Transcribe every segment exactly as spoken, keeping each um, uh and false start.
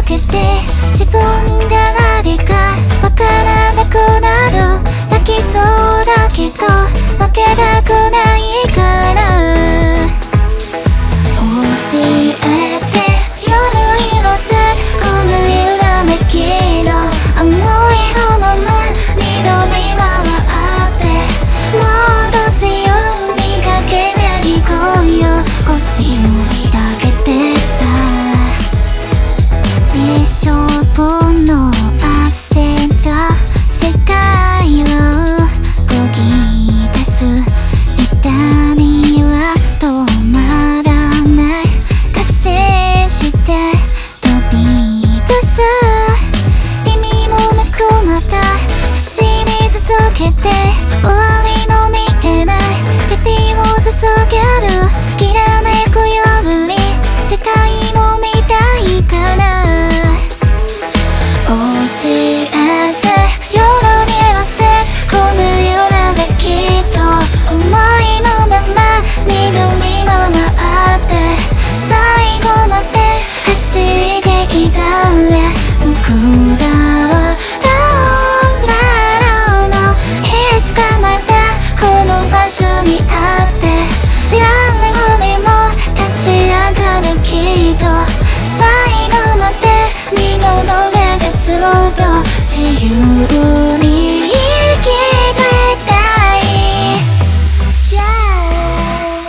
けて自分が何かわからなくなる。泣きそうだけど負けたくないから教えて夜色さこの揺らめきの思いのまま二度見回ってもっと強みかけていこうよ。星を開けてさ一生のアクセント世界をこぎ出す痛みは止まらない覚醒して飛び出す意味もなくまた走り続けて終わりの見えない旅を続けるきらめくより世界も見たいから教えて夜に合わせこの揺らめきと思いのまま二度見回って最後まで走ってきたね僕らはどうなるのいつかまたこの場所にあって誰にも立ち上がるきっと最後まで見届けてずっと自由に生きてたい、yeah.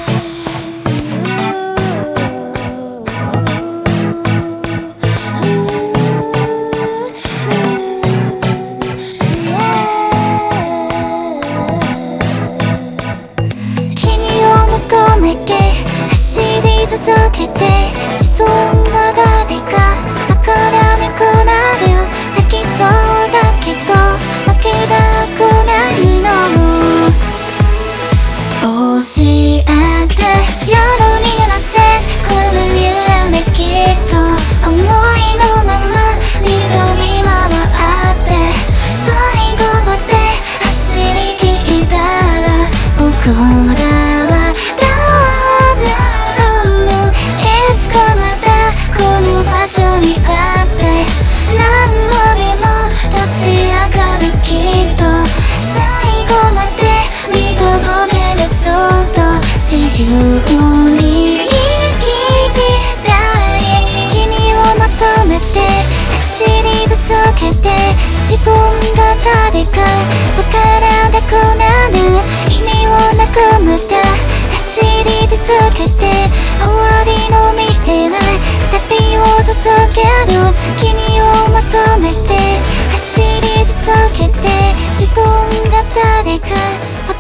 君を求めて走り続けて沈んだ誰かわからなくなる泣きそうだけど負けたくないの教えて夜に合わせこの揺らめきと思いのまま二度見回って最後まで走り切ったら僕らはどうなるのいつかまたこの場所にあって何度でも立ち上がるきっと最後まで見届けてずっと自由に生きてたい君を求めて走り続けて自分が誰かわからなくなる意味をなくまた走り続けて終わりの見えない旅を続ける君を求めて走り続けて自分が誰か